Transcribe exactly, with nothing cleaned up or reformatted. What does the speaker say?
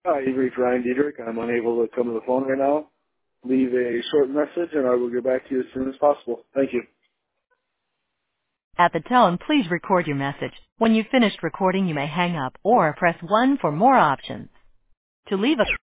Hi, you've reached Ryan Diedrich. I'm unable to come to the phone right now. Leave a short message and I will get back to you as soon as possible. Thank you. At the tone, please record your message. When you've finished recording, you may hang up or press one for more options. To leave a